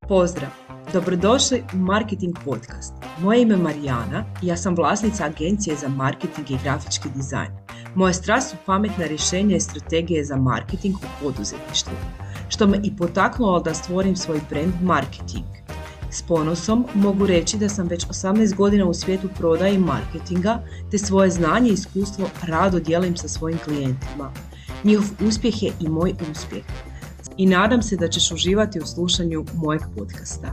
Pozdrav! Dobrodošli u Marketing Podcast. Moje ime je Marijana i ja sam vlasnica agencije za marketing i grafički dizajn. Moja strast su pametna rješenja i strategije za marketing u poduzetništvu, što me i potaknulo da stvorim svoj brand Marketing. S ponosom mogu reći da sam već 18 godina u svijetu prodaje i marketinga, te svoje znanje i iskustvo rado dijelim sa svojim klijentima. Njihov uspjeh je i moj uspjeh. I nadam se da ćeš uživati u slušanju mojeg podcasta.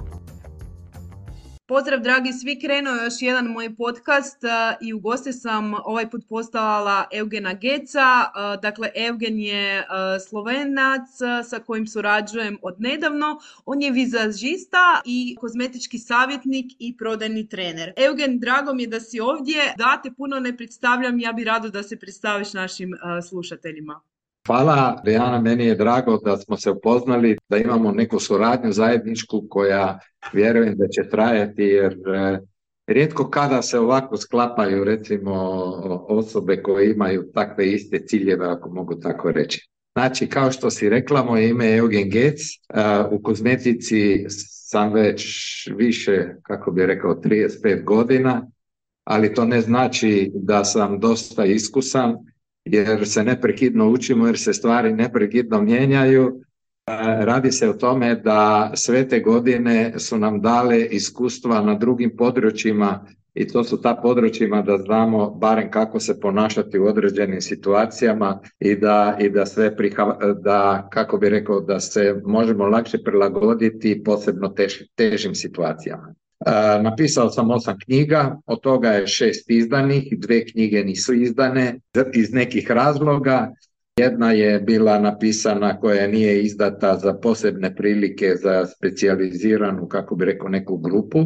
Pozdrav dragi svi, krenuo je još jedan moj podcast i u goste sam ovaj put postavila Eugena Geca. Dakle, Eugen je Slovenac sa kojim surađujem od nedavno. On je vizažista i kozmetički savjetnik i prodajni trener. Eugen, drago mi je da si ovdje. Da te puno ne predstavljam, ja bi rado da se predstaviš našim slušateljima. Hvala, Dijana, meni je drago da smo se upoznali, da imamo neku suradnju zajedničku koja vjerujem da će trajati, jer rijetko kada se ovako sklapaju, recimo, osobe koje imaju takve iste ciljeve, ako mogu tako reći. Znači, kao što si rekla, moje ime je Eugen Gec, u kozmetici sam već više, kako bi rekao, 35 godina, ali to ne znači da sam dosta iskusan, jer se neprekidno učimo, jer se stvari neprekidno mijenjaju. Radi se o tome da sve te godine su nam dale iskustva na drugim područjima i to su ta područjima da znamo barem kako se ponašati u određenim situacijama i da sve kako bi rekao, da se možemo lakše prilagoditi posebno težim situacijama. Napisao sam 8 knjiga, od toga je 6 izdanih, 2 knjige nisu izdane iz nekih razloga. Jedna je bila napisana koja nije izdata za posebne prilike, za specijaliziranu, kako bi rekao, neku grupu,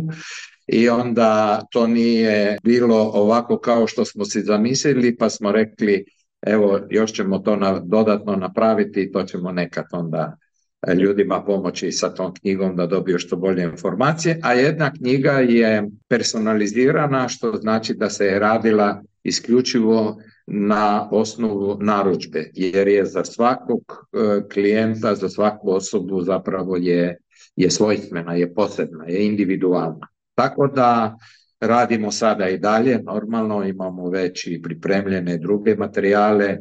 i onda to nije bilo ovako kao što smo si zamislili, pa smo rekli evo još ćemo to dodatno napraviti i to ćemo nekad onda ljudima pomoći sa tom knjigom da dobiju što bolje informacije, a jedna knjiga je personalizirana, što znači da se je radila isključivo na osnovu narudžbe, jer je za svakog klijenta, za svaku osobu zapravo je svojstvena, je posebna, je individualna. Tako da radimo sada i dalje, normalno imamo već i pripremljene druge materijale,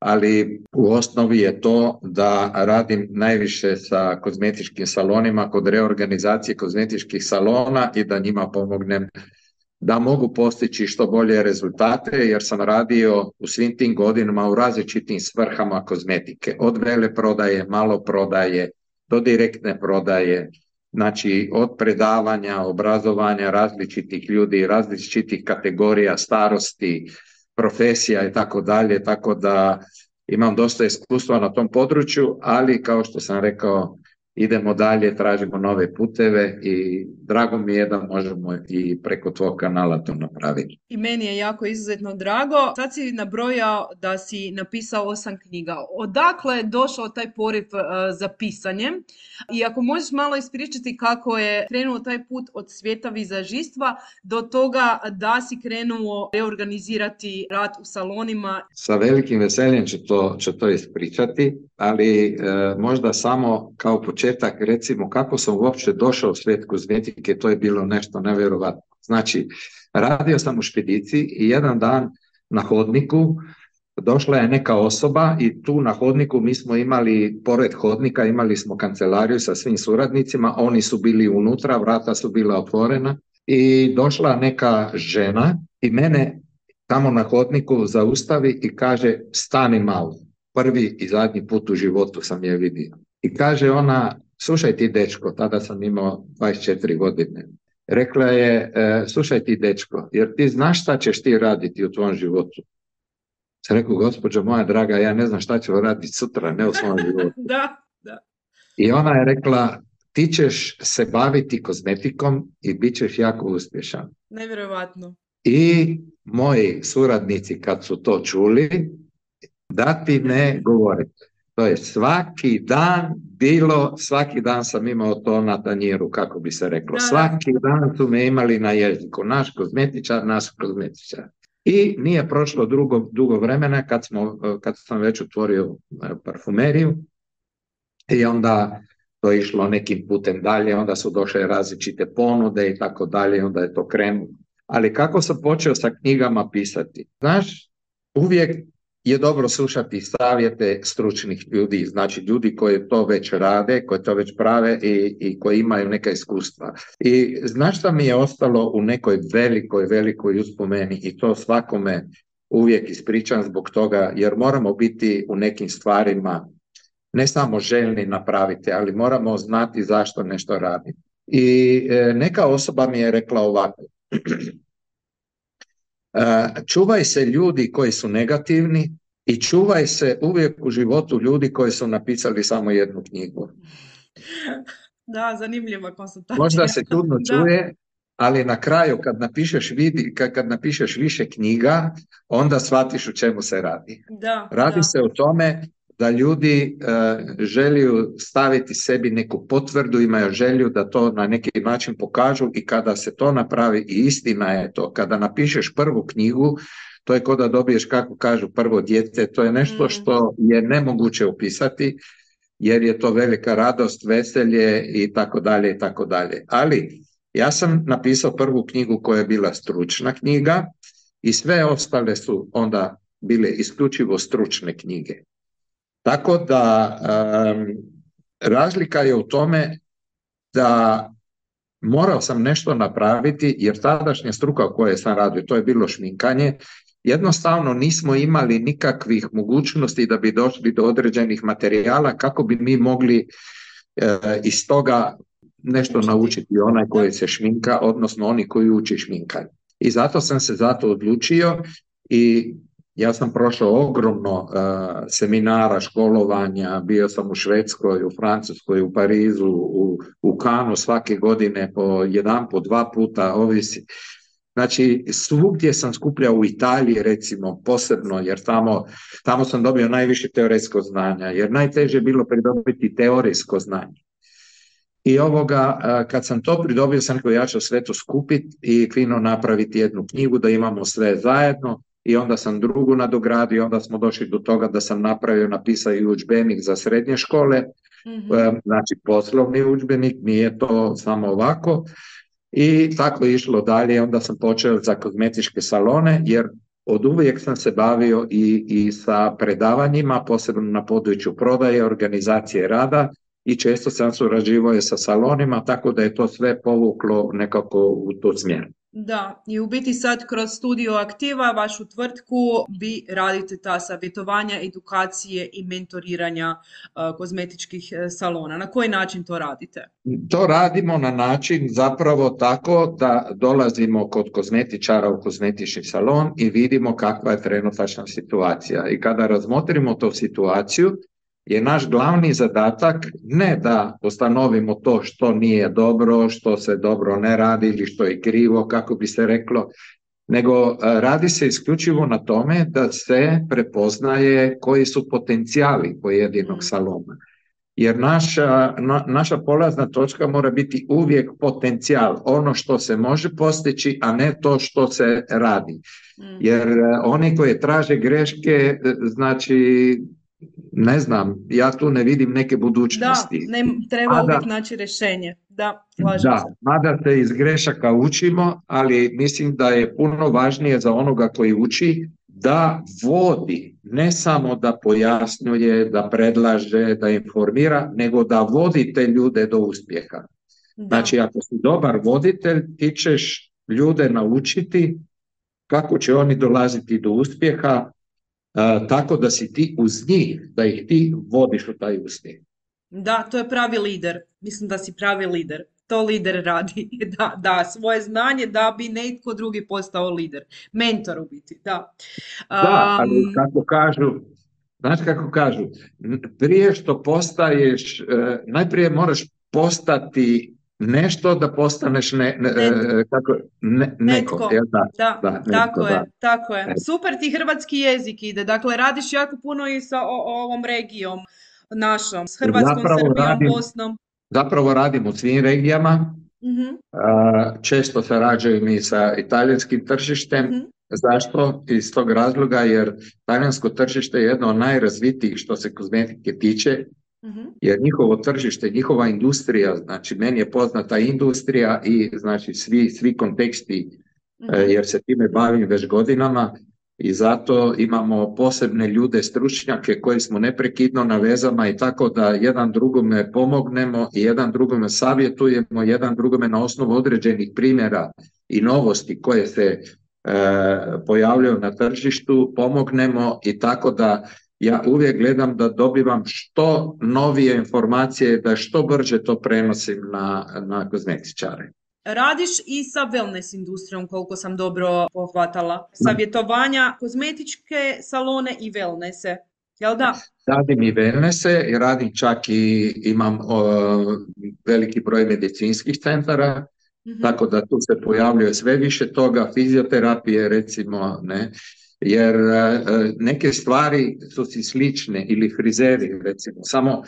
ali u osnovi je to da radim najviše sa kozmetičkim salonima kod reorganizacije kozmetičkih salona i da njima pomognem da mogu postići što bolje rezultate, jer sam radio u svim tim godinama u različitim svrhama kozmetike, od veleprodaje, maloprodaje do direktne prodaje, znači od predavanja, obrazovanja različitih ljudi, različitih kategorija, starosti, profesija i tako dalje, tako da imam dosta iskustva na tom području, ali kao što sam rekao, idemo dalje, tražimo nove puteve i drago mi je da možemo i preko tvog kanala to napraviti. I meni je jako izuzetno drago. Sad si nabrojao da si napisao 8 knjiga. Odakle je došao taj poriv za pisanjem? I ako možeš malo ispričati kako je krenuo taj put od svijeta vizažistva do toga da si krenuo reorganizirati rad u salonima. Sa velikim veseljem ću to ispričati, ali možda samo kao početak recimo kako sam uopće došao u svijet kozmetike, to je bilo nešto nevjerovatno. Znači, radio sam u špediciji i jedan dan na hodniku došla je neka osoba i tu na hodniku mi smo imali, pored hodnika imali smo kancelariju sa svim suradnicima, oni su bili unutra, vrata su bila otvorena i došla neka žena i mene tamo na hodniku zaustavi i kaže stani malo. Prvi i zadnji put u životu sam je vidio. I kaže ona, slušaj ti dečko, tada sam imao 24 godine. Rekla je, slušaj ti dečko, jer ti znaš šta ćeš ti raditi u tvom životu? Sam rekao, gospođo moja draga, ja ne znam šta ću raditi sutra, ne u svom životu. Da. I ona je rekla, ti ćeš se baviti kozmetikom i bit ćeš jako uspješan. Nevjerovatno. I moji suradnici kad su to čuli, da ti ne govoriti. To je svaki dan bilo, svaki dan sam imao to na tanjiru, kako bi se reklo. Svaki dan su me imali na jeziku, naš kozmetičar. I nije prošlo dugo vremena kad sam već otvorio parfumeriju i onda to je išlo nekim putem dalje, onda su došle različite ponude i tako dalje, onda je to krenulo. Ali kako sam počeo sa knjigama pisati? Znaš, uvijek je dobro slušati savjete stručnih ljudi, znači ljudi koji to već rade, koji to već prave i koji imaju neka iskustva. I znaš šta mi je ostalo u nekoj velikoj uspomeni i to svakome uvijek ispričam zbog toga, jer moramo biti u nekim stvarima ne samo željni napraviti, ali moramo znati zašto nešto radimo. I neka osoba mi je rekla ovako, čuvaj se ljudi koji su negativni i čuvaj se uvijek u životu ljudi koji su napisali samo jednu knjigu. Da, zanimljiva konstatacija. Možda se čudno Da. čuje, ali na kraju kad napišeš više knjiga, onda shvatiš o čemu se radi. Radi se o tome da ljudi želju staviti sebi neku potvrdu, imaju želju da to na neki način pokažu i kada se to napravi, i istina je to, kada napišeš prvu knjigu, to je kao da dobiješ, kako kažu, prvo dijete, to je nešto što je nemoguće opisati, jer je to velika radost, veselje i tako dalje i tako dalje. Ali ja sam napisao prvu knjigu koja je bila stručna knjiga i sve ostale su onda bile isključivo stručne knjige. Tako da razlika je u tome da morao sam nešto napraviti, jer tadašnja struka u kojoj sam radio, to je bilo šminkanje, jednostavno nismo imali nikakvih mogućnosti da bi došli do određenih materijala kako bi mi mogli iz toga nešto naučiti onaj koji se šminka, odnosno oni koji uči šminkanje. I zato sam se odlučio i ja sam prošao ogromno seminara, školovanja, bio sam u Švedskoj, u Francuskoj, u Parizu, u Kanu svake godine po jedan, po dva puta, ovisi. Znači, svugdje sam skupljao, u Italiji recimo posebno, jer tamo sam dobio najviše teoretsko znanja, jer najteže je bilo pridobiti teorijsko znanje. I kad sam to pridobio, sam rekao, ja ću sve to skupiti i fino napraviti jednu knjigu da imamo sve zajedno. I onda sam drugu nadogradio, onda smo došli do toga da sam napisao i udžbenik za srednje škole, znači poslovni udžbenik, nije to samo ovako. I tako je išlo dalje, onda sam počeo za kozmetičke salone, jer od uvijek sam se bavio i sa predavanjima, posebno na području prodaje, organizacije rada, i često sam surađivao sa salonima, tako da je to sve povuklo nekako u tu smjeru. Da, i u biti sad kroz Studio Aktiva, vašu tvrtku, vi radite ta savjetovanja, edukacije i mentoriranja kozmetičkih salona. Na koji način to radite? To radimo na način zapravo tako da dolazimo kod kozmetičara u kozmetički salon i vidimo kakva je trenutačna situacija. I kada razmotrimo tu situaciju, je naš glavni zadatak ne da ustanovimo to što nije dobro, što se dobro ne radi ili što je krivo, kako bi se reklo, nego radi se isključivo na tome da se prepoznaje koji su potencijali pojedinog salona. Jer naša polazna točka mora biti uvijek potencijal, ono što se može postići, a ne to što se radi. Jer oni koji traže greške, znači, ne znam, ja tu ne vidim neke budućnosti. Da, treba uvijek naći rješenje. Da, slažem se. Mada se iz grešaka učimo, ali mislim da je puno važnije za onoga koji uči da vodi, ne samo da pojasnjuje, da predlaže, da informira, nego da vodi te ljude do uspjeha. Znači, ako si dobar voditelj, ti ćeš ljude naučiti kako će oni dolaziti do uspjeha, tako da si ti uz njih, da ih ti vodiš u taj uspjeh. Da, to je pravi lider. Mislim da si pravi lider. To lider radi. Da, svoje znanje da bi netko drugi postao lider. Mentor u biti, da. Da, ali kako kažu, prije što postaješ, najprije moraš postati nešto da postaneš neko. Tako je. Super ti hrvatski jezik ide. Dakle, radiš jako puno i sa ovom regijom našom, s Hrvatskom, Srbijom, Bosnom. Zapravo radim u svim regijama. Često sarađujem i sa italijanskim tržištem. Zašto? Iz tog razloga jer talijansko tržište je jedno od najrazvitijih što se kozmetike tiče. jer njihovo tržište, njihova industrija, znači meni je poznata industrija i znači svi konteksti, jer se time bavim već godinama i zato imamo posebne ljude, stručnjake koji smo neprekidno na vezama i tako da jedan drugome pomognemo i jedan drugome savjetujemo, jedan drugome na osnovu određenih primjera i novosti koje se pojavljaju na tržištu pomognemo i tako da ja uvijek gledam da dobivam što novije informacije, da što brže to prenosim na kozmetičare. Radiš i sa wellness industrijom, koliko sam dobro pohvatala. Savjetovanja, kozmetičke salone i wellnesse, jel da? Radim i wellnesse i radim čak i imam veliki broj medicinskih centara, tako da tu se pojavljuje sve više toga, fizioterapije recimo, ne? Jer neke stvari su si slične ili frizeri recimo, samo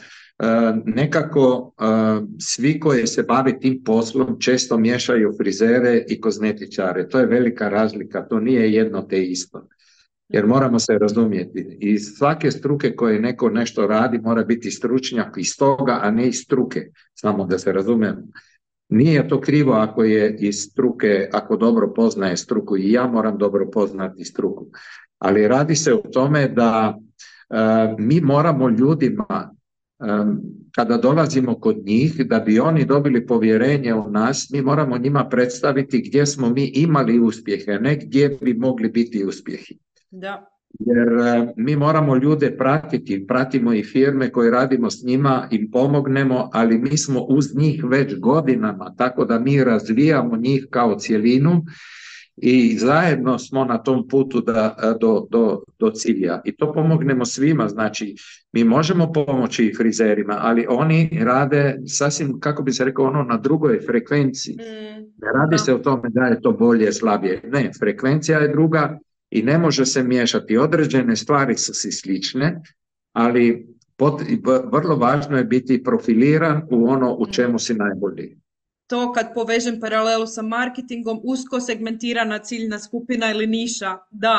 nekako svi koji se bave tim poslom često miješaju frizere i kozmetičare, to je velika razlika, to nije jedno te isto, jer moramo se razumjeti, iz svake struke koje neko nešto radi mora biti stručnjak iz toga, a ne iz struke, samo da se razumijemo. Nije to krivo ako je iz struke, ako dobro poznaje struku i ja moram dobro poznati struku, ali radi se o tome da mi moramo ljudima, kada dolazimo kod njih, da bi oni dobili povjerenje u nas, mi moramo njima predstaviti gdje smo mi imali uspjehe, ne gdje bi mogli biti uspjehi. Da. Jer mi moramo ljude pratiti, pratimo i firme koje radimo s njima, im pomognemo, ali mi smo uz njih već godinama, tako da mi razvijamo njih kao cjelinu i zajedno smo na tom putu do cilja. I to pomognemo svima, znači mi možemo pomoći i frizerima, ali oni rade sasvim, kako bi se rekao, na drugoj frekvenciji. Ne radi se o tome da je to bolje, slabije. Ne, frekvencija je druga i ne može se miješati. Određene stvari su si slične, ali vrlo važno je biti profiliran u ono u čemu si najbolji. To kad povežem paralelu sa marketingom, usko segmentirana ciljna skupina ili niša,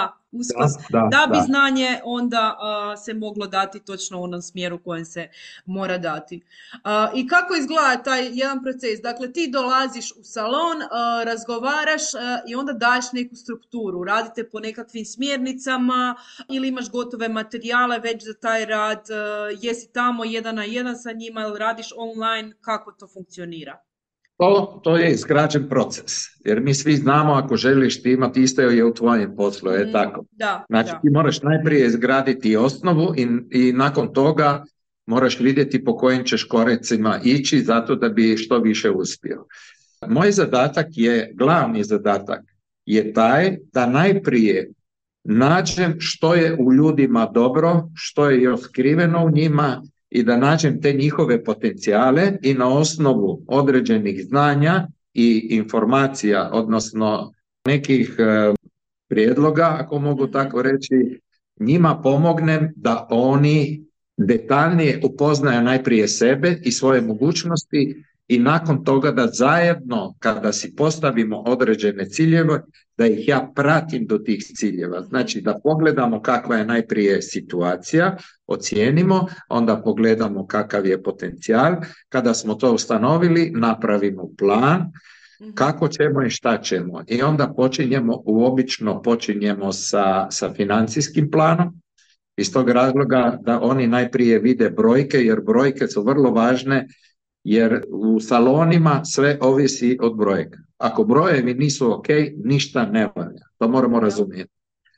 da bi znanje onda se moglo dati točno u onom smjeru kojem se mora dati. I kako izgleda taj jedan proces? Dakle, ti dolaziš u salon, razgovaraš i onda daješ neku strukturu. Radite po nekakvim smjernicama ili imaš gotove materijale već za taj rad, jesi tamo 1 na 1 sa njima ili radiš online, kako to funkcionira? To je izgrađen proces, jer mi svi znamo ako želiš ti imati isto je u tvojem poslu, je tako. Znači ti moraš najprije izgraditi osnovu i nakon toga moraš vidjeti po kojim ćeš koracima ići zato da bi što više uspio. Moj zadatak je, glavni zadatak je taj da najprije nađem što je u ljudima dobro, što je još skriveno u njima, i da nađem te njihove potencijale i na osnovu određenih znanja i informacija, odnosno nekih prijedloga, ako mogu tako reći, njima pomognem da oni detaljnije upoznaju najprije sebe i svoje mogućnosti i nakon toga da zajedno, kada si postavimo određene ciljeve, da ih ja pratim do tih ciljeva. Znači da pogledamo kakva je najprije situacija, ocijenimo, onda pogledamo kakav je potencijal. Kada smo to ustanovili, napravimo plan, kako ćemo i šta ćemo. I onda obično počinjemo sa financijskim planom, iz tog razloga da oni najprije vide brojke, jer brojke su vrlo važne, jer u salonima sve ovisi od brojka. Ako brojevi nisu ok, ništa ne valja. To moramo razumjeti.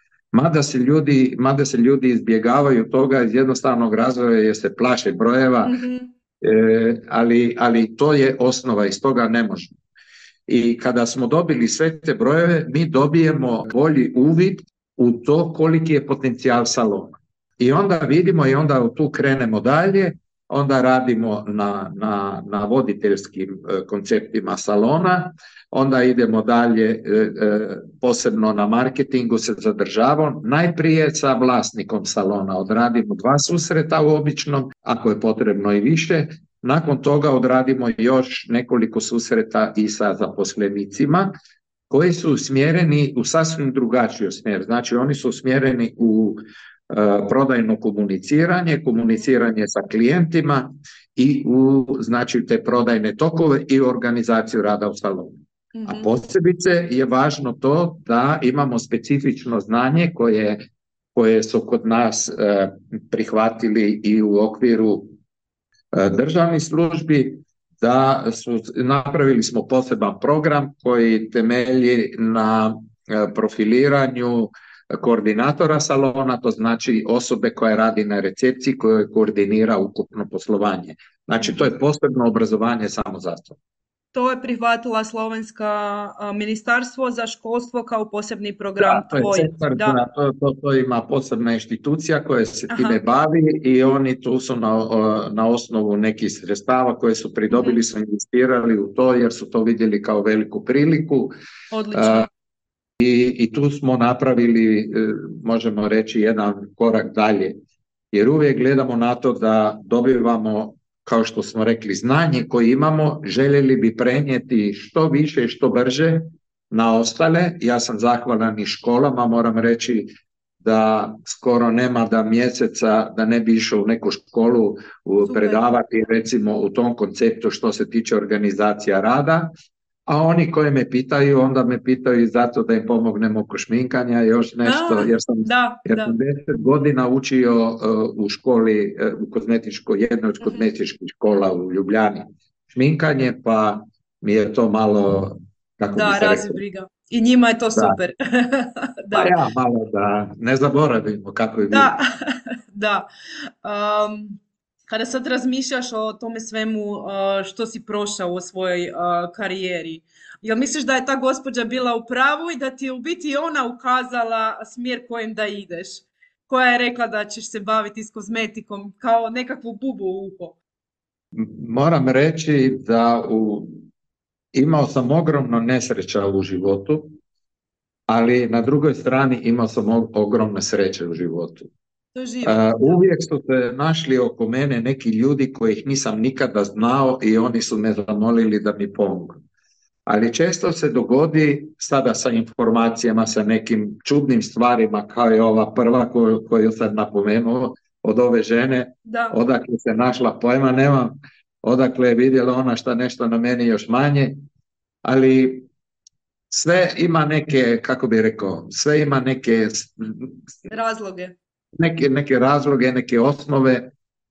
Mada se ljudi izbjegavaju toga iz jednostavnog razloga jer se plaše brojeva, ali to je osnova, iz toga ne možemo. I kada smo dobili sve te brojeve, mi dobijemo bolji uvid u to koliki je potencijal salona. I onda vidimo i onda tu krenemo dalje, onda radimo na voditeljskim konceptima salona, onda idemo dalje, posebno na marketingu se zadržavamo, najprije sa vlasnikom salona odradimo 2 susreta u običnom, ako je potrebno i više, nakon toga odradimo još nekoliko susreta i sa zaposlenicima, koji su usmjereni u sasvim drugačiju smjer, znači oni su usmjereni u prodajno komuniciranje, komuniciranje sa klijentima i u znači te prodajne tokove i organizaciju rada u salonu. A posebice je važno to da imamo specifično znanje koje su kod nas prihvatili i u okviru državnih službi, da napravili smo poseban program koji temelji na profiliranju koordinatora salona, to znači osobe koja radi na recepciji, koja koordinira ukupno poslovanje. Znači to je posebno obrazovanje samo za to. To je prihvatila slovenska ministarstvo za školstvo kao posebni program tvoj. To ima posebna institucija koja se time bavi i oni tu su na osnovu nekih sredstava koje su pridobili, su investirali u to jer su to vidjeli kao veliku priliku. Odlično. I tu smo napravili, možemo reći, jedan korak dalje. Jer uvijek gledamo na to da dobivamo, kao što smo rekli, znanje koje imamo, željeli bi prenijeti što više i što brže na ostale. Ja sam zahvalan i školama, moram reći da skoro nema da mjeseca da ne bi išao u neku školu predavati recimo u tom konceptu što se tiče organizacija rada. A oni koji me pitaju, onda me pitaju zato da im pomognem oko šminkanja, još nešto, jer sam 10 godina učio u školi, jednoj od kozmetičkih škola u Ljubljani šminkanje, pa mi je to malo, kako bi se rekao. Briga. I njima je to super. Pa ja, malo da ne zaboravimo kako je bilo. Da. Kada sad razmišljaš o tome svemu što si prošao u svojoj karijeri, jel misliš da je ta gospođa bila u pravu i da ti je u biti ona ukazala smjer kojim da ideš? Koja je rekla da ćeš se baviti s kozmetikom kao nekakvu bubu u uho? Moram reći da imao sam ogromno nesreća u životu, ali na drugoj strani imao sam ogromne sreće u životu. Uvijek su se našli oko mene neki ljudi kojih nisam nikada znao i oni su me zamolili da mi pomogu. Ali često se dogodi sada sa informacijama, sa nekim čudnim stvarima kao je ova prva koju sam napomenuo od ove žene, odakle se našla, pojma nemam, odakle je vidjela ona šta nešto na meni još manje, ali sve ima neke, kako bi rekao, sve ima neke razloge. Neke razloge, neke osnove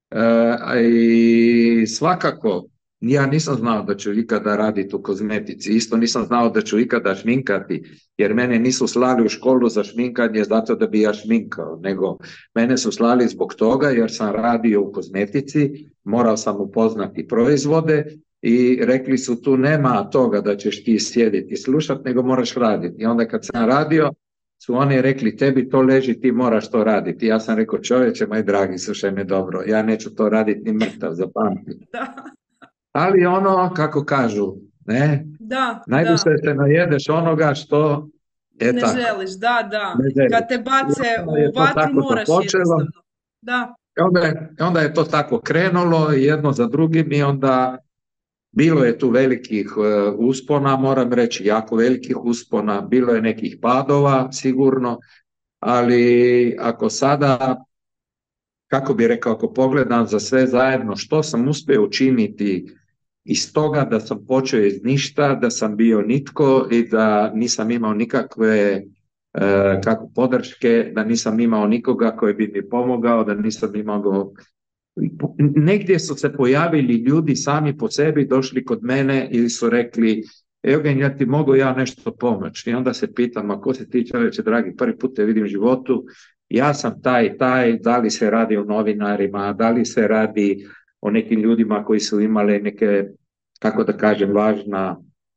i svakako ja nisam znao da ću ikada raditi u kozmetici, isto nisam znao da ću ikada šminkati, jer mene nisu slali u školu za šminkanje zato da bi ja šminkao, nego mene su slali zbog toga jer sam radio u kozmetici, morao sam upoznati proizvode i rekli su tu nema toga da ćeš ti sjediti i slušati, nego moraš raditi. I onda kad sam radio, su oni rekli tebi to leži, ti moraš to raditi. Ja sam rekao čovječe, moj dragi, slušaj me dobro, ja neću to raditi ni mrtav, zapamti. Ali ono, kako kažu, ne? Najviše se najedeš onoga što ne želiš, Kad te bace u vatru moraš jednostavno. Onda je to tako krenulo jedno za drugim i onda bilo je tu velikih uspona, moram reći, jako velikih uspona, bilo je nekih padova sigurno, ali ako sada, kako bi rekao, ako pogledam za sve zajedno što sam uspio učiniti iz toga da sam počeo iz ništa, da sam bio nitko i da nisam imao nikakve podrške, da nisam imao nikoga koji bi mi pomogao, da nisam imao... Negdje su se pojavili ljudi sami po sebi, došli kod mene ili su rekli Eugen, ja ti mogu nešto pomoći. I onda se pitam, a ko se ti čovječe dragi, prvi put te vidim u životu, ja sam taj, da li se radi o novinarima, da li se radi o nekim ljudima koji su imali neke, kako da kažem, važna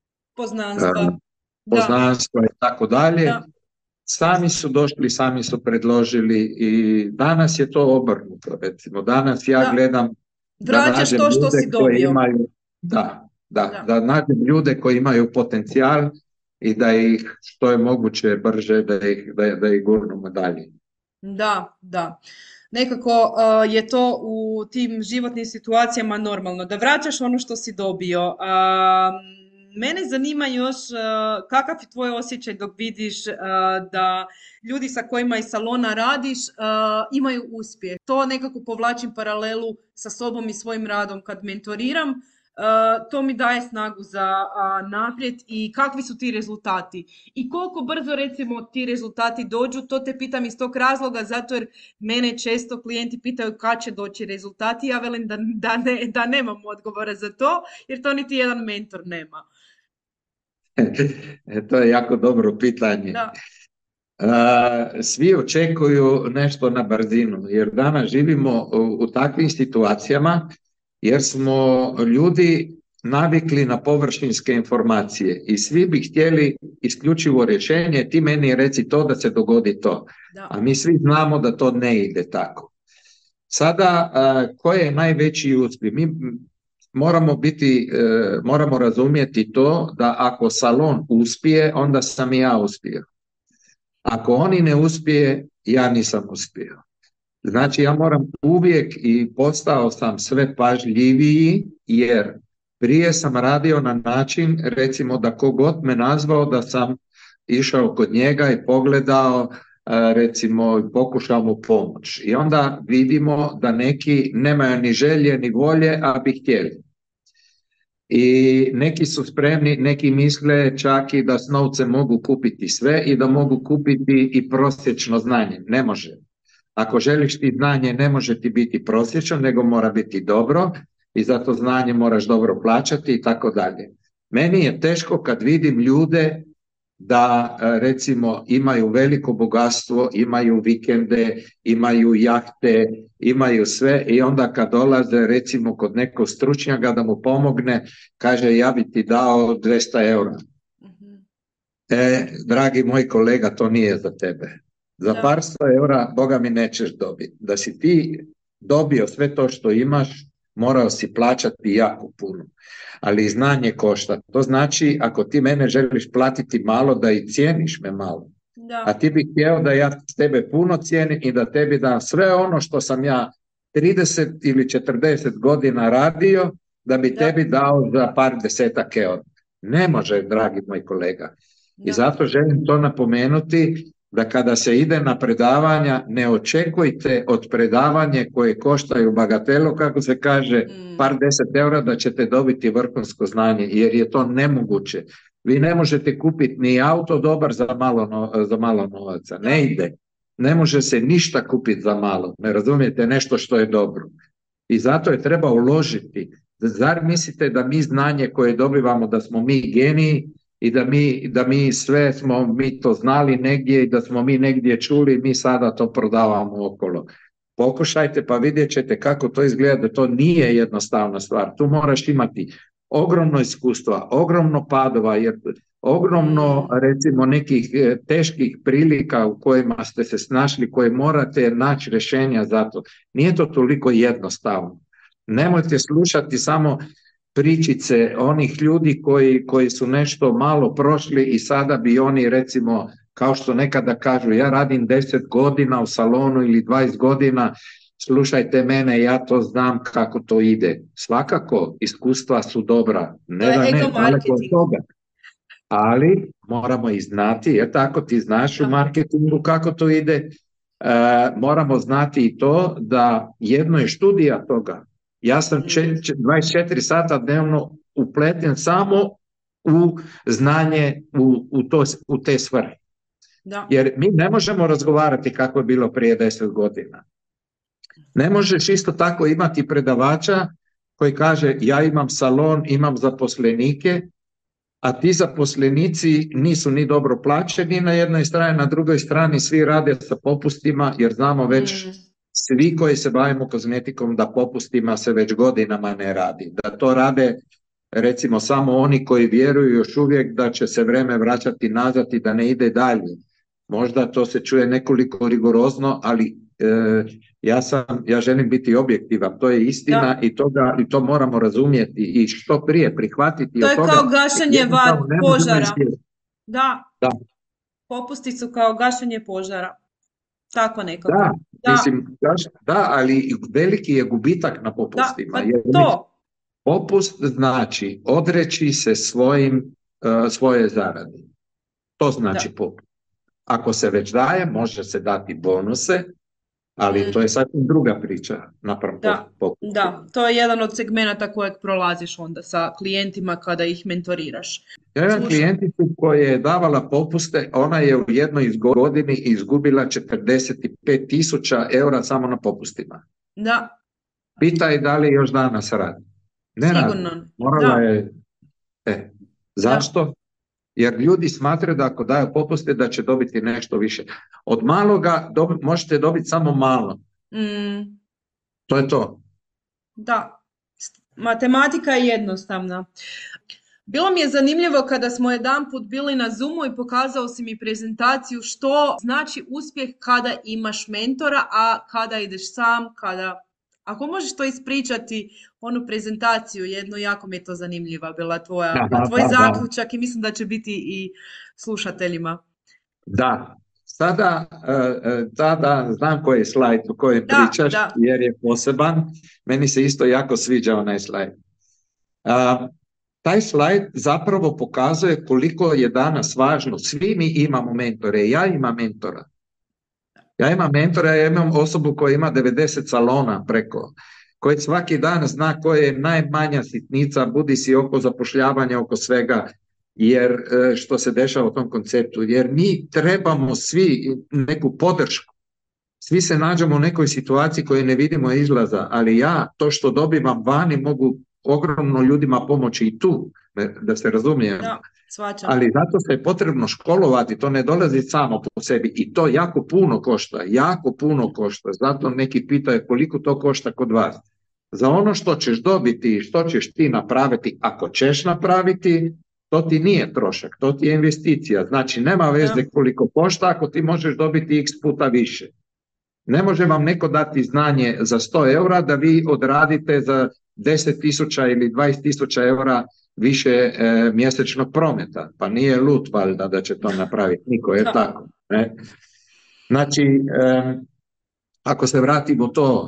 poznanstva i tako dalje. Sami su došli, sami su predložili i danas je to obrnuto, recimo. Danas ja gledam da nađem ljude koji imaju, da nađem ljude koji imaju potencijal i da ih što je moguće brže da ih gurnemo dalje. Da. Nekako je to u tim životnim situacijama normalno, da vraćaš ono što si dobio. Mene zanima još kakav je tvoj osjećaj dok vidiš da ljudi sa kojima iz salona radiš imaju uspjeh. To nekako povlačim paralelu sa sobom i svojim radom kad mentoriram. To mi daje snagu za naprijed i kakvi su ti rezultati. I koliko brzo recimo ti rezultati dođu, to te pitam iz tog razloga, zato jer mene često klijenti pitaju kad će doći rezultati, ja velim da nemam odgovora za to, jer to niti jedan mentor nema. To je jako dobro pitanje. Da. Svi očekuju nešto na brzinu, jer danas živimo u takvim situacijama, jer smo ljudi navikli na površinske informacije i svi bi htjeli isključivo rješenje, ti meni reci to da se dogodi to. Da. A mi svi znamo da to ne ide tako. Sada, koji je najveći uspjeh? Mi moramo razumjeti to da ako salon uspije, onda sam i ja uspio. Ako oni ne uspije, ja nisam uspio. Znači ja moram uvijek i postao sam sve pažljiviji, jer prije sam radio na način, recimo da kogod me nazvao da sam išao kod njega i pogledao, recimo pokušao mu pomoć. I onda vidimo da neki nemaju ni želje ni volje, a bi htjeli. I neki su spremni, neki misle čak i da s novcem mogu kupiti sve i da mogu kupiti i prosječno znanje. Ne može. Ako želiš ti znanje, ne može ti biti prosječno, nego mora biti dobro i zato znanje moraš dobro plaćati i tako dalje. Meni je teško kad vidim ljude da recimo imaju veliko bogatstvo, imaju vikende, imaju jahte, imaju sve i onda kad dolaze recimo kod nekog stručnjaka da mu pomogne, kaže ja bi ti dao 200 eura. Dragi moj kolega, to nije za tebe. Za par 100 eura, Boga mi nećeš dobiti. Da si ti dobio sve to što imaš, morao si plaćati jako puno. Ali znanje košta. To znači, ako ti mene želiš platiti malo, da i cijeniš me malo. Da. A ti bih htio da ja tebe puno cijenim i da tebi dam sve ono što sam ja 30 ili 40 godina radio, da bi tebi dao za par desetak eura. Ne može, dragi moj kolega. I zato želim to napomenuti, da kada se ide na predavanja, ne očekujte od predavanja koje koštaju bagatelu, kako se kaže, par 10 eura, da ćete dobiti vrhunsko znanje, jer je to nemoguće. Vi ne možete kupiti ni auto dobar za malo novaca, ne ide. Ne može se ništa kupiti za malo, ne razumijete, nešto što je dobro. I zato je treba uložiti. Zar mislite da mi znanje koje dobivamo, da smo mi geniji, i da mi sve smo mi to znali negdje i da smo mi negdje čuli, mi sada to prodavamo okolo. Pokušajte pa vidjet ćete kako to izgleda, da to nije jednostavna stvar. Tu moraš imati ogromno iskustva, ogromno padova, jer ogromno recimo nekih teških prilika u kojima ste se snašli, koje morate naći rješenja za to. Nije to toliko jednostavno. Nemojte slušati samo pričice onih ljudi koji su nešto malo prošli i sada bi oni recimo, kao što nekada kažu, ja radim 10 godina u salonu ili 20 godina, slušajte mene, ja to znam kako to ide. Svakako, iskustva su dobra, ne da ne, daleko od toga. Ali moramo i znati, jer tako ti znaš u marketingu kako to ide, moramo znati i to da jedno je studija toga. Ja sam 24 sata dnevno upleten samo u znanje u te svrhe. Da. Jer mi ne možemo razgovarati kako je bilo prije 10 godina. Ne možeš isto tako imati predavača koji kaže ja imam salon, imam zaposlenike, a ti zaposlenici nisu ni dobro plaćeni na jednoj strani, na drugoj strani svi rade sa popustima, jer znamo već svi koji se bavimo kozmetikom da popustima se već godinama ne radi. Da to rade recimo samo oni koji vjeruju još uvijek da će se vrijeme vraćati nazad i da ne ide dalje. Možda to se čuje nekoliko rigorozno, ali ja želim biti objektivan, to je istina i to moramo razumjeti i što prije prihvatiti. To je kao gašenje požara. Da. Popusti su kao gašenje požara. Tako nekako. Mislim, ali veliki je gubitak na popustima. Da, to. Popust znači odreći se svoje zarade. To znači Da. popust. Ako se već daje, može se dati bonuse, ali to je sasvim druga priča napravo Da, popusta. da, to je jedan od segmenata kojeg prolaziš onda sa klijentima kada ih mentoriraš. Ja imam Slušaj, klijenticu koja je davala popuste, ona je u jednoj godini izgubila 45.000 eura samo na popustima. da, Pitaj da li još danas radi. Ne radi. sigurno, Morala da, je. da, Zašto? Jer ljudi smatraju da ako daju popuste da će dobiti nešto više. Od maloga možete dobiti samo malo. mm, To je to. da. Matematika je jednostavna. Bilo mi je zanimljivo kada smo jedanput bili na Zoomu i pokazao si mi prezentaciju što znači uspjeh kada imaš mentora, a kada ideš sam, kada... Ako možeš to ispričati, onu prezentaciju jednu, jako mi je to zanimljiva bila Aha, tvoj da. zaključak i mislim da će biti i slušateljima. Da. Tada znam koji je slajd o kojem Da, pričaš, da, jer je poseban. Meni se isto jako sviđa onaj slajd. Taj slajd zapravo pokazuje koliko je danas važno. Svi mi imamo mentore. Ja imam mentora. Ja imam osobu koja ima 90 salona preko, koji svaki dan zna koja je najmanja sitnica, budi si oko zapošljavanja, oko svega, jer što se dešava u tom konceptu. Jer mi trebamo svi neku podršku. Svi se nađemo u nekoj situaciji koju ne vidimo izlaza, ali ja to što dobivam vani mogu ogromno ljudima pomoći i tu, da se razumijemo. da, shvaćam. Ali zato se je potrebno školovati, to ne dolazi samo po sebi i to jako puno košta. Zato neki pitaju koliko to košta kod vas. Za ono što ćeš dobiti i što ćeš ti napraviti, ako ćeš napraviti, to ti nije trošak, to ti je investicija. Znači nema veze koliko košta ako ti možeš dobiti x puta više. Ne može vam neko dati znanje za 100 eura da vi odradite za 10.000 ili 20.000 eura više mjesečnog prometa. Pa nije lud valjda da će to napraviti. Niko je tako. Ne? Znači, ako se vratimo to,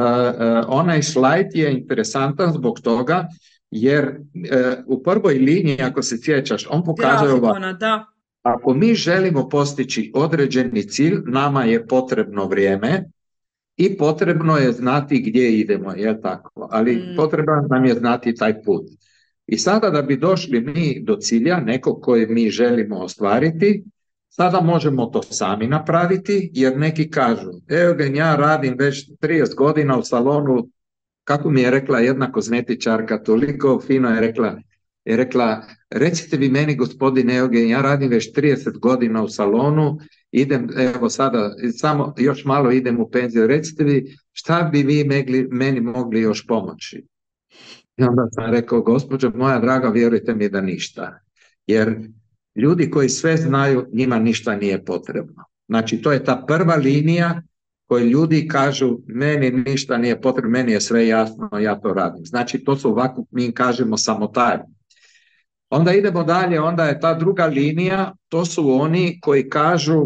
onaj slajd je interesantan zbog toga, jer u prvoj liniji, ako se sjećaš, on pokazuje ovako. Da. Ako mi želimo postići određeni cilj, nama je potrebno vrijeme i potrebno je znati gdje idemo, je tako? Ali potrebno nam je znati taj put. I sada da bi došli mi do cilja, nekog koje mi želimo ostvariti, sada možemo to sami napraviti, jer neki kažu, Eugen, ja radim već 30 godina u salonu, kako mi je rekla jedna kozmetičarka, toliko fino je rekla, recite vi meni, gospodine Eugen, ja radim već 30 godina u salonu, idem, evo sada, samo još malo idem u penziju, recite vi šta bi vi meni mogli još pomoći? I onda sam rekao, gospođo moja draga, vjerujte mi da ništa. Jer ljudi koji sve znaju, njima ništa nije potrebno. Znači, to je ta prva linija koju ljudi kažu, meni ništa nije potrebno, meni je sve jasno, ja to radim. Znači, to su ovako, mi kažemo, samotarni. Onda idemo dalje, onda je ta druga linija, to su oni koji kažu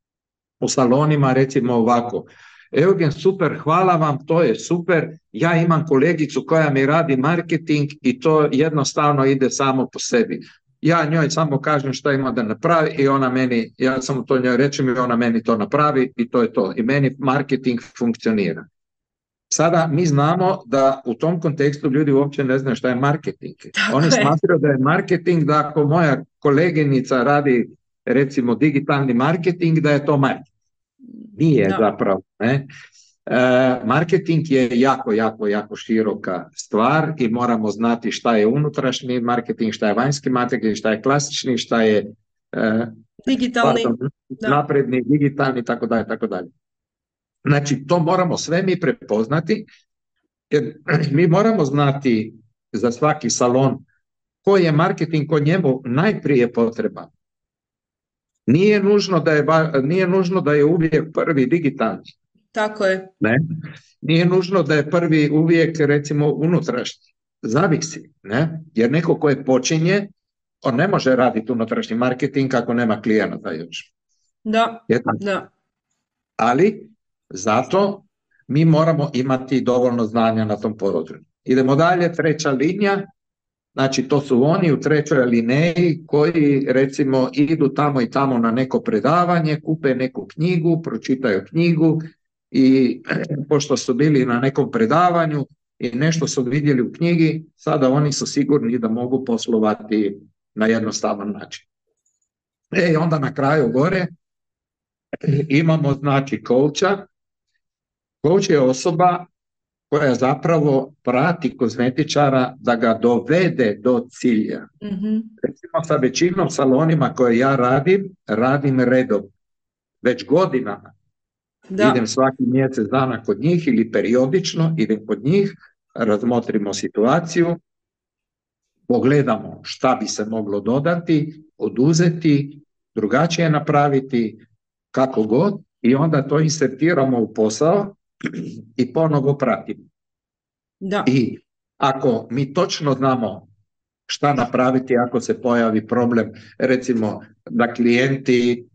u salonima, recimo ovako, Eugen, super, hvala vam, to je super, ja imam kolegicu koja mi radi marketing i to jednostavno ide samo po sebi. Ja njoj samo kažem šta ima da napravi i ona meni, ja samo to njoj rečem i ona meni to napravi i to je to. I meni marketing funkcionira. Sada mi znamo da u tom kontekstu ljudi uopće ne znaju šta je marketing. Oni smatraju da je marketing da ako moja koleginica radi recimo digitalni marketing, da je to marketing. Nije zapravo. Ne? Marketing je jako široka stvar i moramo znati šta je unutrašnji marketing, šta je vanjski marketing, šta je klasični, šta je digitalni, napredni, digitalni, tako dalje. Znači, to moramo sve mi prepoznati, jer mi moramo znati za svaki salon koji je marketing ko njemu najprije potreban. Nije nužno da je uvijek prvi digitalni. Tako je. Ne? Nije nužno da je prvi uvijek, recimo, unutrašnji. Zavisi, ne? Jer neko koje počinje, on ne može raditi unutrašnji marketing ako nema klijenata još. Da. Ali zato mi moramo imati dovoljno znanja na tom području. Idemo dalje, treća linija, znači to su oni u trećoj alineji koji recimo idu tamo i tamo na neko predavanje, kupe neku knjigu, pročitaju knjigu i pošto su bili na nekom predavanju i nešto su vidjeli u knjigi, sada oni su sigurni da mogu poslovati na jednostavan način. I onda na kraju gore imamo znači coacha. Coach je osoba koja zapravo prati kozmetičara da ga dovede do cilja. Recimo sa većinom salonima koje ja radim redom. Već godinama. Idem svaki mjesec dana kod njih ili periodično idem kod njih, razmotrimo situaciju, pogledamo šta bi se moglo dodati, oduzeti, drugačije napraviti, kako god, i onda to insertiramo u posao i ponovo pratimo. Da. I ako mi točno znamo šta napraviti ako se pojavi problem, recimo da klijenti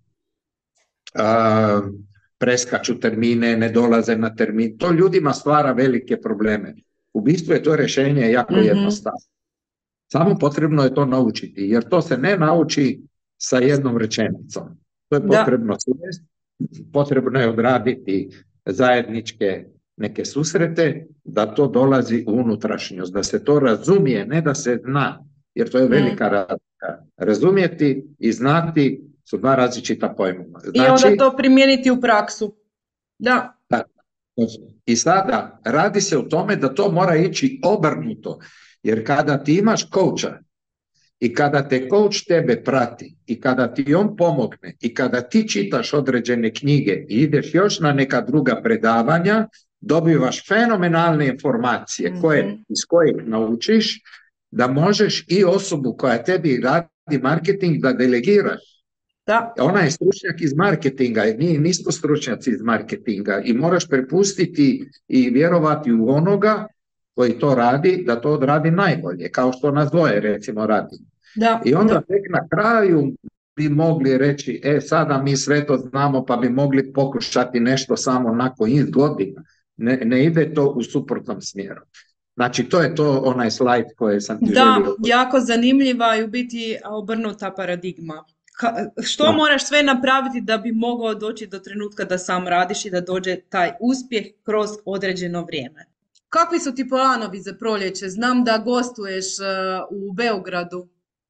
preskaču termine, ne dolaze na termin, to ljudima stvara velike probleme. U bistvu je to rješenje jako jednostavno. Samo potrebno je to naučiti, jer to se ne nauči sa jednom rečenicom. To je potrebno svijest, potrebno je odraditi zajedničke neke susrete, da to dolazi u unutrašnjost, da se to razumije, ne da se zna, jer to je velika razlika. Razumjeti i znati su dva različita pojmova. Znači, i onda to primijeniti u praksu. Da. I sada radi se o tome da to mora ići obrnuto, jer kada ti imaš coacha i kada te coach tebe prati i kada ti on pomogne i kada ti čitaš određene knjige i ideš još na neka druga predavanja, dobivaš fenomenalne informacije iz kojih naučiš da možeš i osobu koja tebi radi marketing da delegiraš. Da. Ona je stručnjak iz marketinga, mi nismo stručnjaci iz marketinga i moraš prepustiti i vjerovati u onoga koji to radi, da to odradi najbolje, kao što nas dvoje recimo radi. Da. I onda tek na kraju bi mogli reći, sada mi sve to znamo pa bi mogli pokušati nešto samo nakon iz godina. Ne ide to u suprotnom smjeru. Znači to je to onaj slajd koji sam ti želio. Da, jako zanimljiva i u biti obrnuta paradigma. Što moraš sve napraviti da bi mogao doći do trenutka da sam radiš i da dođe taj uspjeh kroz određeno vrijeme. Kakvi su ti planovi za proljeće? Znam da gostuješ u Beogradu.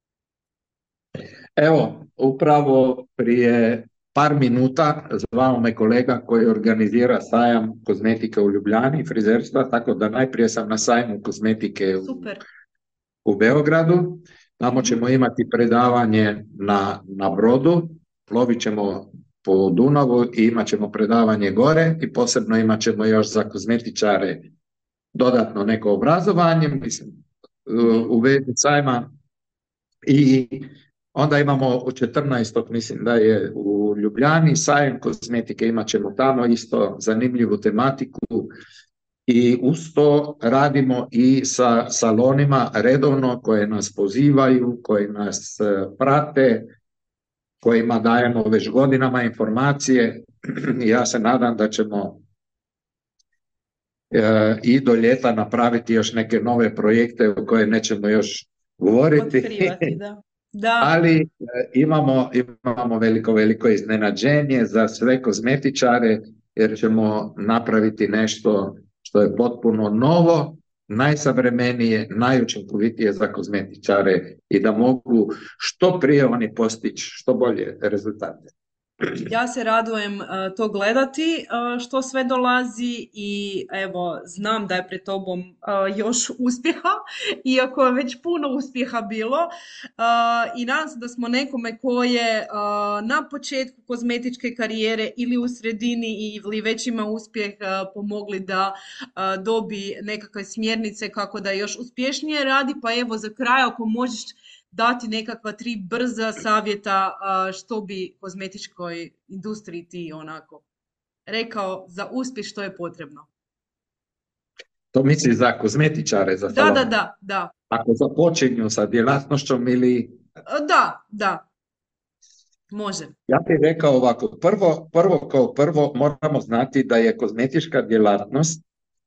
Evo, upravo prije par minuta zvao me kolega koji organizira sajam kozmetike u Ljubljani i frizerstva, tako da najprije sam na sajmu kozmetike u Beogradu. Tamo ćemo imati predavanje na brodu, plovit ćemo po Dunavu i imat ćemo predavanje gore i posebno imat ćemo još za kozmetičare dodatno neko obrazovanje, mislim, u vezi sajma. I onda imamo u 14. mislim da je u Ljubljani sajam kozmetike, imat ćemo tamo isto zanimljivu tematiku. I uz to radimo i sa salonima redovno koje nas pozivaju, koji nas prate, kojima dajemo već godinama informacije. Ja se nadam da ćemo i do ljeta napraviti još neke nove projekte o koje nećemo još govoriti. Otkrivati, da. Ali imamo veliko iznenađenje za sve kozmetičare, jer ćemo napraviti nešto što je potpuno novo, najsavremenije, najučinkovitije za kozmetičare i da mogu što prije oni postići što bolje rezultate. Ja se radujem to gledati što sve dolazi i evo znam da je pred tobom još uspjeha, iako je već puno uspjeha bilo i nadam se da smo nekome ko je na početku kozmetičke karijere ili u sredini ili već ima uspjeh pomogli da dobi nekakve smjernice kako da još uspješnije radi, pa evo za kraj ako možeš dati nekakva 3 brza savjeta što bi kozmetičkoj industriji ti onako rekao za uspjeh što je potrebno. To misli za kozmetičare, za salon? Da. Ako započinju sa djelatnošćom ili... Da. Može. Ja bih rekao ovako, prvo moramo znati da je kozmetička djelatnost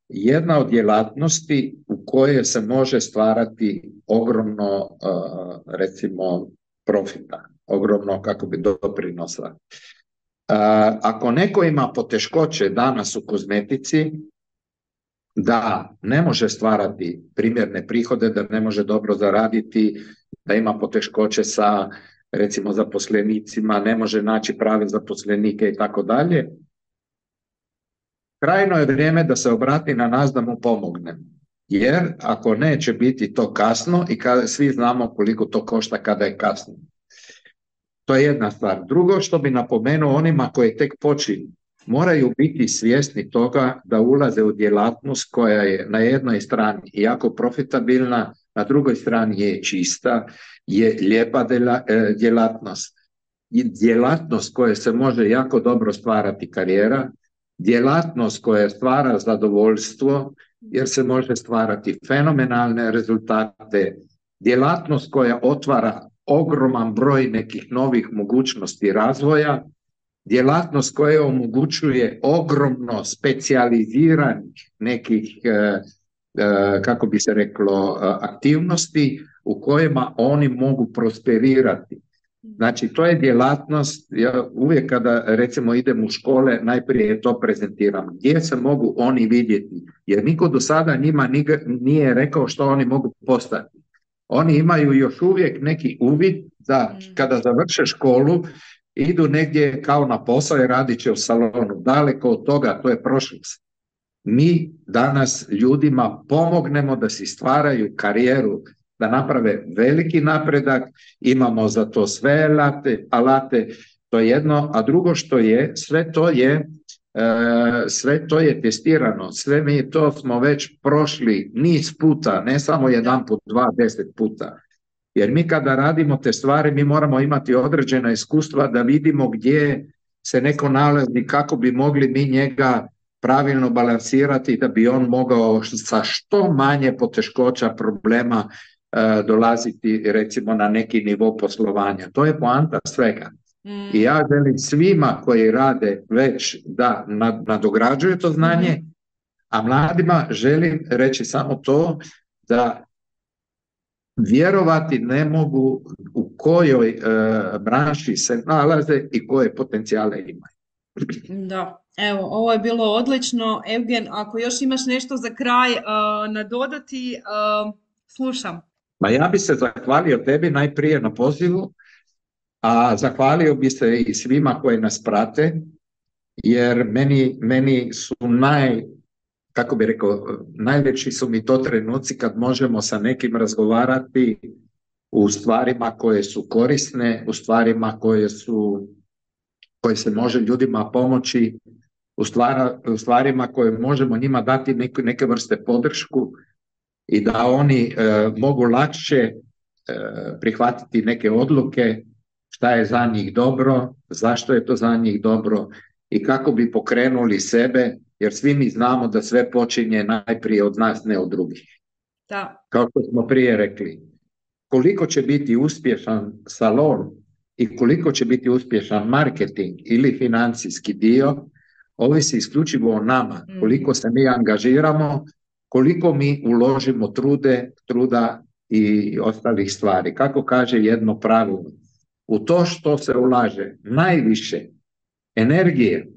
jedna od djelatnosti u kojoj se može stvarati ogromno, recimo, profita, ogromno, kako bi, doprinosa. Ako neko ima poteškoće danas u kozmetici, da ne može stvarati primjerne prihode, da ne može dobro zaraditi, da ima poteškoće sa, recimo, zaposlenicima, ne može naći prave zaposlenike i tako dalje, krajno je vrijeme da se obrati na nas da mu pomognemo. Jer ako neće biti to kasno, i kada svi znamo koliko to košta kada je kasno. To je jedna stvar. Drugo što bi napomenuo onima koji tek počinju, moraju biti svjesni toga da ulaze u djelatnost koja je na jednoj strani jako profitabilna, na drugoj strani je čista, je lijepa djelatnost. I djelatnost koja se može jako dobro stvarati karijera, djelatnost koja stvara zadovoljstvo jer se može stvarati fenomenalne rezultate, djelatnost koja otvara ogroman broj nekih novih mogućnosti razvoja, djelatnost koja omogućuje ogromno specijaliziranih nekih, kako bi se reklo, aktivnosti u kojima oni mogu prosperirati. Znači, to je djelatnost, ja uvijek kada, recimo, idem u škole, najprije to prezentiram. Gdje se mogu oni vidjeti? Jer niko do sada njima nije rekao što oni mogu postati. Oni imaju još uvijek neki uvid da kada završe školu, idu negdje kao na posao i radit će u salonu. Daleko od toga, to je prošlost. Mi danas ljudima pomognemo da si stvaraju karijeru, da naprave veliki napredak, imamo za to sve alate, to je jedno, a drugo što je, sve to je testirano, sve mi to smo već prošli niz puta, ne samo jedan put, 2, 10 puta. Jer mi kada radimo te stvari, mi moramo imati određena iskustva da vidimo gdje se neko nalazi, kako bi mogli mi njega pravilno balansirati, da bi on mogao sa što manje poteškoća, problema dolaziti, recimo, na neki nivo poslovanja. To je poanta svega. I ja želim svima koji rade već da nadograđuju to znanje, a mladima želim reći samo to da vjerovati ne mogu u kojoj branši se nalaze i koje potencijale imaju. Da, evo, ovo je bilo odlično. Evgen, ako još imaš nešto za kraj nadodati, slušam. Ma ja bi se zahvalio tebi najprije na pozivu, a zahvalio bi se i svima koji nas prate, jer meni su kako bi rekao, najveći su mi to trenuci kad možemo sa nekim razgovarati u stvarima koje su korisne, u stvarima koje se može ljudima pomoći, u stvarima koje možemo njima dati neke vrste podršku i da oni mogu lakše prihvatiti neke odluke, šta je za njih dobro, zašto je to za njih dobro i kako bi pokrenuli sebe, jer svi mi znamo da sve počinje najprije od nas, ne od drugih. Da. Kao što smo prije rekli, koliko će biti uspješan salon i koliko će biti uspješan marketing ili financijski dio, ovisi isključivo o nama, koliko se mi angažiramo, koliko mi uložimo truda i ostalih stvari. Kako kaže jedno pravilo, u to što se ulaže najviše energije,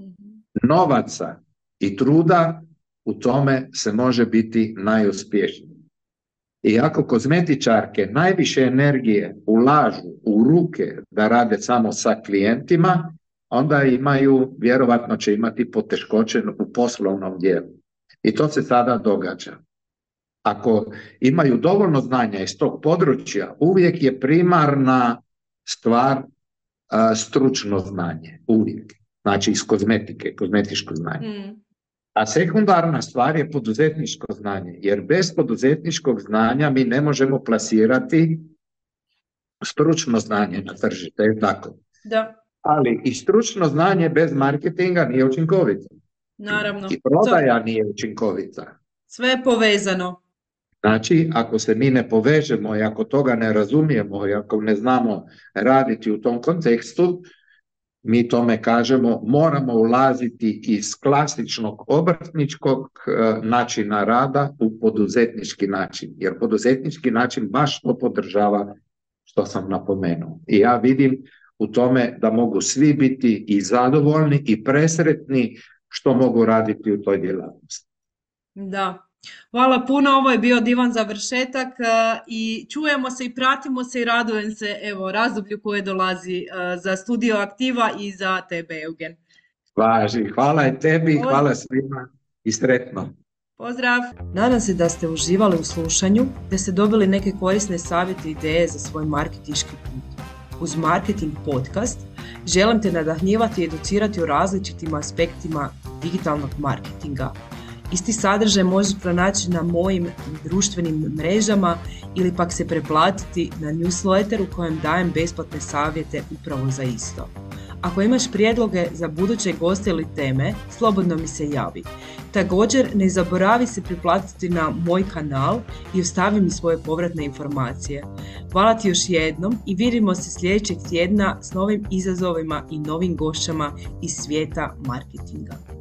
novaca i truda, u tome se može biti najuspješniji. I ako kozmetičarke najviše energije ulažu u ruke da rade samo sa klijentima, onda vjerovatno će imati poteškoće u poslovnom dijelu. I to se sada događa. Ako imaju dovoljno znanja iz tog područja, uvijek je primarna stvar stručno znanje. Uvijek. Znači iz kozmetike, kozmetičko znanje. A sekundarna stvar je poduzetničko znanje, jer bez poduzetničkog znanja mi ne možemo plasirati stručno znanje na tržište, je tako? Da. Ali i stručno znanje bez marketinga nije učinkovito. Naravno. I prodaja nije učinkovita. Sve je povezano. Znači, ako se mi ne povežemo i ako toga ne razumijemo i ako ne znamo raditi u tom kontekstu, mi tome kažemo, moramo ulaziti iz klasičnog obrtničkog načina rada u poduzetnički način, jer poduzetnički način baš to podržava što sam napomenuo. I ja vidim u tome da mogu svi biti i zadovoljni i presretni što mogu raditi u toj djelatnosti. Da. Hvala puno, ovo je bio divan završetak i čujemo se i pratimo se i radujem se razdoblju koje dolazi za Studio Aktiva i za tebe, Eugen. Važi, hvala i tebi, hvala svima i sretno. Pozdrav! Nadam se da ste uživali u slušanju, da ste dobili neke korisne savjete i ideje za svoj marketinški put. Uz Marketing Podcast želim te nadahnjivati i educirati o različitim aspektima digitalnog marketinga. Isti sadržaj možeš pronaći na mojim društvenim mrežama ili pak se preplatiti na newsletter u kojem dajem besplatne savjete upravo za isto. Ako imaš prijedloge za buduće goste ili teme, slobodno mi se javi. Također, ne zaboravi se priplatiti na moj kanal i ostavi mi svoje povratne informacije. Hvala ti još jednom i vidimo se sljedećeg tjedna s novim izazovima i novim gošćama iz svijeta marketinga.